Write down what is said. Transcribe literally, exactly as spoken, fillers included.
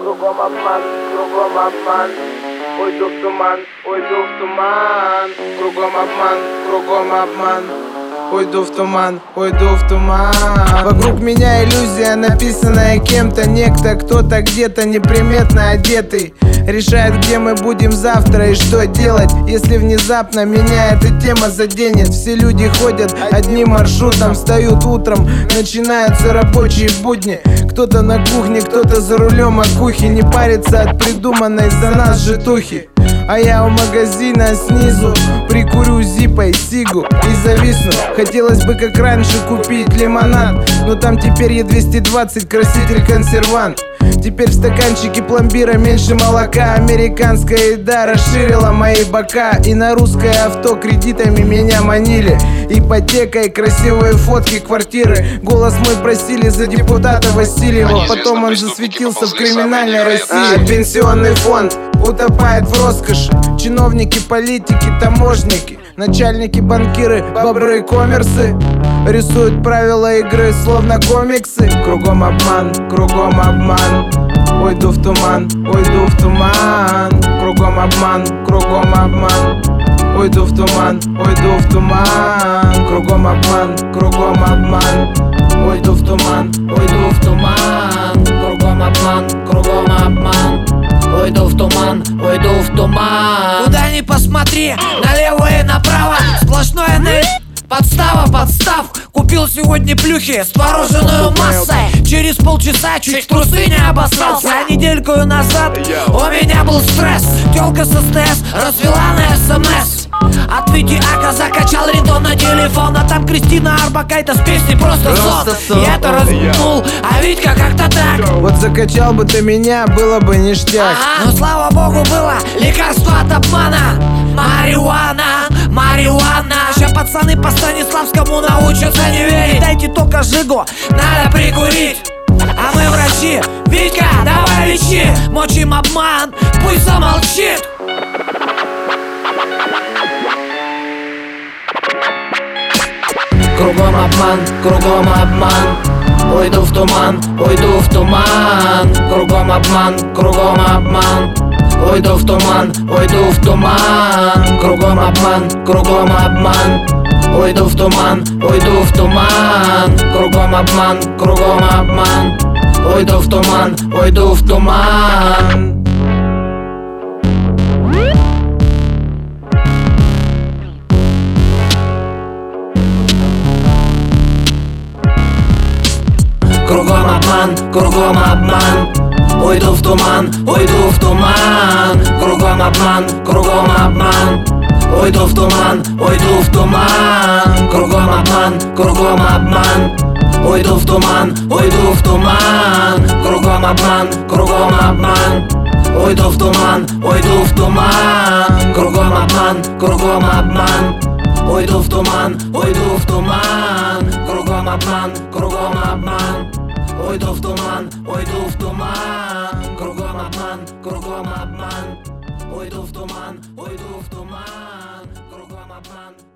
кругом обман, кругом обман. Уйду в туман, уйду в туман. Кругом обман, кругом обман. Уйду в туман, уйду в туман. Вокруг меня иллюзия, написанная кем-то. Некто, кто-то где-то неприметно одетый решает, где мы будем завтра и что делать, если внезапно меня эта тема заденет. Все люди ходят одним маршрутом, встают утром, начинаются рабочие будни. Кто-то на кухне, кто-то за рулем окухи, не парится от придуманной за нас житухи. А я у магазина снизу прикурю зипой сигу и зависну. Хотелось бы как раньше купить лимонад, но там теперь Е двести двадцать, краситель консервант. Теперь в стаканчике пломбира меньше молока. Американская еда расширила мои бока. И на русское авто кредитами меня манили. Ипотекой, красивые фотки квартиры. Голос мой просили за депутата Васильева. Потом он засветился в криминальной России. А пенсионный фонд утопает в роскоши. Чиновники, политики, таможники, начальники, банкиры, бобры, коммерсы рисуют правила игры, словно комиксы. Кругом обман, кругом обман. Уйду в туман, уйду в туман. Кругом обман, кругом обман. Уйду в туман, уйду в туман. Кругом обман, кругом обман. Уйду в туман, уйду в туман. Кругом обман, кругом обман. Уйду в туман, уйду в туман. Куда ни посмотри, налево и направо сплошное на... Подстава, подстав. Купил сегодня плюхи с твороженую массой. Через полчаса чуть в трусы не обоссался. А недельку назад у меня был стресс. Тёлка с СТС развела на СМС. От Витиака закачал рингтон на телефон. А там Кристина Орбакайте с песней «Просто сон». Я это размутнул, а Витька как-то так. Вот закачал бы ты меня, было бы ништяк. Ага, но слава богу было лекарство от обмана. Марихуана, марихуана. Сейчас пацаны по Станиславскому научатся не верить. Дайте только жигу, надо прикурить. А мы врачи, Витька, давай лечи. Мочим обман, пусть замолчит. Кругом обман, кругом обман. Уйду в туман, уйду в туман. Кругом обман, кругом обман. Уйду в туман, уйду в туман. Кругом обман, кругом обман. Уйду в туман, уйду в туман. Кругом обман, кругом обман. Уйду в туман, уйду в туман. Кругом обман, кругом обман. Уйду в туман, уйду в туман. Кругом обман, кругом обман. Уйду в туман, уйду в туман. Кругом обман, кругом обман. Уйду в туман, уйду в туман. Кругом обман, кругом обман. Уйду в туман, уйду в туман. Кругом обман, кругом обман. Уйду в туман, уйду в туман. Кругом обман, кругом обман. Уйду в туман, уйду в туман. Кругом обман, кругом обман. Уйду в туман, уйду в туман. Кругом обман.